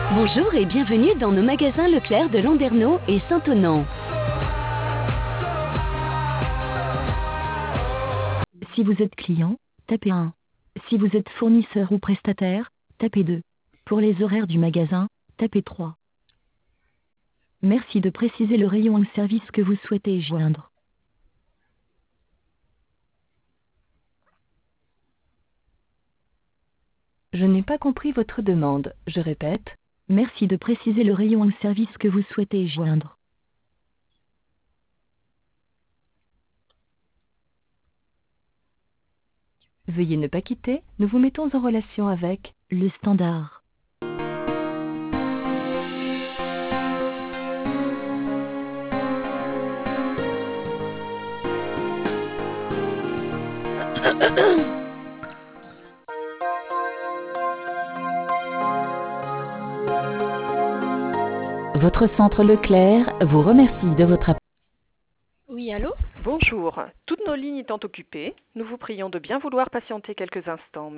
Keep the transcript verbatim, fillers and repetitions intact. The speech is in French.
Bonjour et bienvenue dans nos magasins Leclerc de Landerneau et Saint-Onnan. Si vous êtes client, tapez un. Si vous êtes fournisseur ou prestataire, tapez deux. Pour les horaires du magasin, tapez trois. Merci de préciser le rayon de service que vous souhaitez joindre. Je n'ai pas compris votre demande. Je répète. Merci de préciser le rayon de service que vous souhaitez joindre. Veuillez ne pas quitter. Nous vous mettons en relation avec le standard. Votre centre Leclerc vous remercie de votre appel. Oui, allô? Bonjour. Toutes nos lignes étant occupées, nous vous prions de bien vouloir patienter quelques instants.